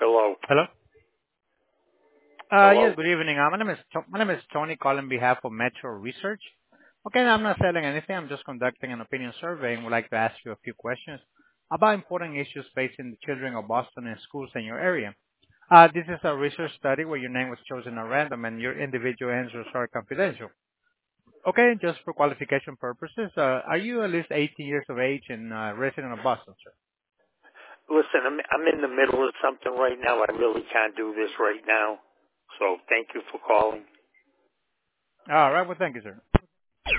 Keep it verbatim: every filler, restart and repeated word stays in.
Hello. Hello? Uh, Hello. Yes, good evening. Uh, My name is To- my name is Tony calling on behalf of Metro Research. Okay, I'm not selling anything. I'm just conducting an opinion survey and would like to ask you a few questions about important issues facing the children of Boston and schools in your area. Uh, This is a research study where your name was chosen at random and your individual answers are confidential. Okay, just for qualification purposes, uh, are you at least eighteen years of age and uh, resident of Boston, sir? Listen, I'm I'm in the middle of something right now. I really can't do this right now. So thank you for calling. All right. Well, thank you, sir.